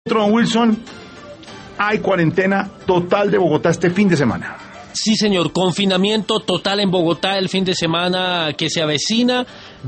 Wilson, hay cuarentena total de Bogotá este fin de semana. Sí, señor, confinamiento total en Bogotá el fin de semana que se avecina,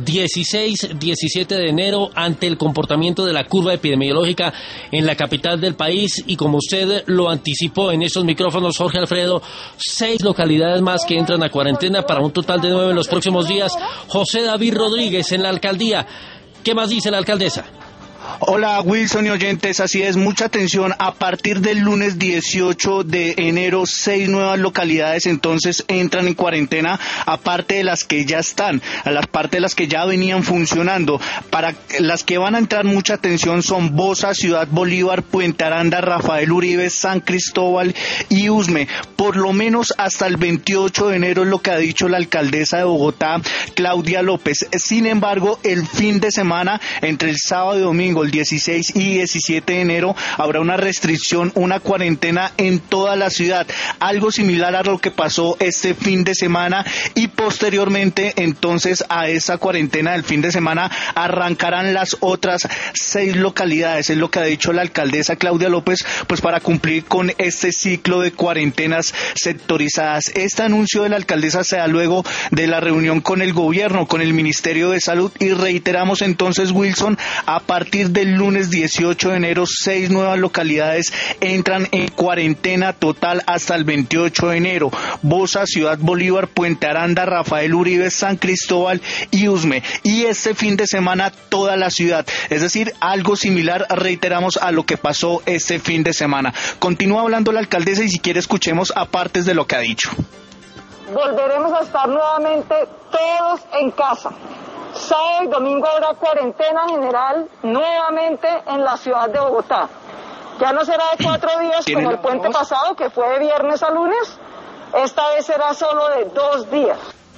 16, 17 de enero, ante el comportamiento de la curva epidemiológica en la capital del país, y como usted lo anticipó en estos micrófonos, Jorge Alfredo, 6 localidades más que entran a cuarentena para un total de 9 en los próximos días. José David Rodríguez en la alcaldía. ¿Qué más dice la alcaldesa? Hola Wilson y oyentes, así es, mucha atención, a partir del lunes 18 de enero 6 nuevas localidades entonces entran en cuarentena, aparte de las que ya están, a la parte de las que ya venían funcionando. Para las que van a entrar mucha atención son Bosa, Ciudad Bolívar, Puente Aranda, Rafael Uribe, San Cristóbal y Usme, por lo menos hasta el 28 de enero es lo que ha dicho la alcaldesa de Bogotá, Claudia López. Sin embargo, el fin de semana, entre el sábado y domingo, el 16 y 17 de enero, habrá una restricción, una cuarentena en toda la ciudad, algo similar a lo que pasó este fin de semana, y posteriormente entonces a esa cuarentena del fin de semana arrancarán las otras 6 localidades, es lo que ha dicho la alcaldesa Claudia López, pues para cumplir con este ciclo de cuarentenas sectorizadas. Este anuncio de la alcaldesa se da luego de la reunión con el gobierno, con el Ministerio de Salud, y reiteramos entonces, Wilson, a partir del lunes 18 de enero, 6 nuevas localidades entran en cuarentena total hasta el 28 de enero. Bosa, Ciudad Bolívar, Puente Aranda, Rafael Uribe, San Cristóbal y Usme. Y este fin de semana toda la ciudad. Es decir, algo similar, reiteramos, a lo que pasó este fin de semana. Continúa hablando la alcaldesa y si quiere escuchemos apartes de lo que ha dicho. Volveremos a estar nuevamente todos en casa. Sábado y domingo habrá cuarentena general nuevamente en la ciudad de Bogotá. Ya no será de 4 días como el puente pasado, que fue de viernes a lunes. Esta vez será solo de 2 días.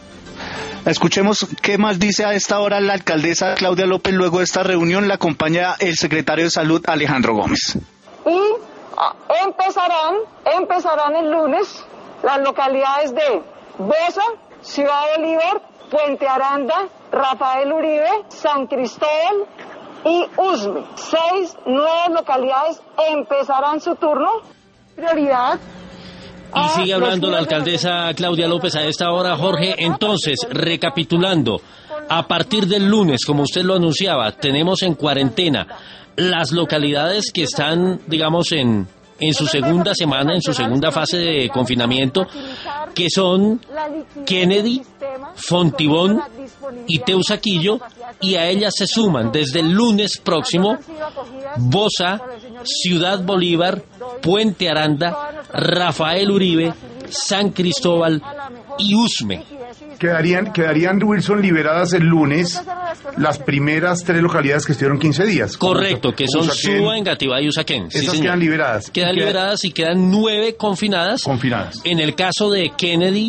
Escuchemos qué más dice a esta hora la alcaldesa Claudia López. Luego de esta reunión la acompaña el secretario de Salud, Alejandro Gómez. Y empezarán el lunes las localidades de Bosa, Ciudad Bolívar, Puente Aranda, Rafael Uribe, San Cristóbal y Usme. 6 nuevas localidades empezarán su turno. Prioridad. Y sigue hablando la alcaldesa Claudia López a esta hora, Jorge. Entonces, recapitulando, a partir del lunes, como usted lo anunciaba, tenemos en cuarentena las localidades que están, digamos, en su segunda semana, en su segunda fase de confinamiento, que son Kennedy, Fontibón y Teusaquillo, y a ellas se suman desde el lunes próximo Bosa, Ciudad Bolívar, Puente Aranda, Rafael Uribe, San Cristóbal y Usme. Quedarían, Wilson, liberadas el lunes las primeras 3 localidades que estuvieron 15 días. Correcto, que son Suba, Engativá y Usaquén. Esas sí, quedan liberadas. Quedan liberadas y quedan 9 confinadas. En el caso de Kennedy,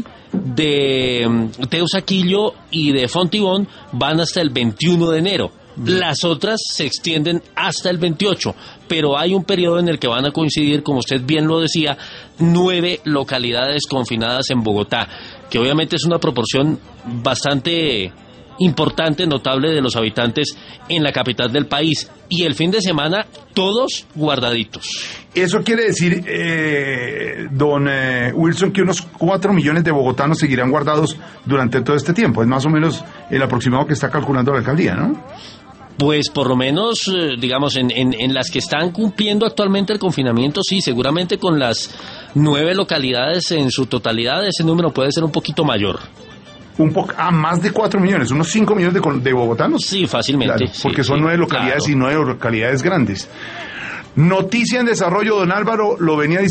de Teusaquillo y de Fontibón van hasta el 21 de enero. Las otras se extienden hasta el 28, pero hay un periodo en el que van a coincidir, como usted bien lo decía, 9 localidades confinadas en Bogotá, que obviamente es una proporción bastante importante, notable de los habitantes en la capital del país. Y el fin de semana, todos guardaditos. Eso quiere decir, don Wilson, que unos 4 millones de bogotanos seguirán guardados durante todo este tiempo. Es más o menos el aproximado que está calculando la alcaldía, ¿no? Pues por lo menos, digamos, en las que están cumpliendo actualmente el confinamiento, sí, seguramente con las 9 localidades en su totalidad, ese número puede ser un poquito mayor. Más de 4 millones, unos 5 millones de bogotanos. Sí, fácilmente. Claro, porque son 9 localidades, claro. Y 9 localidades grandes. Noticia en desarrollo, don Álvaro, lo venía diciendo.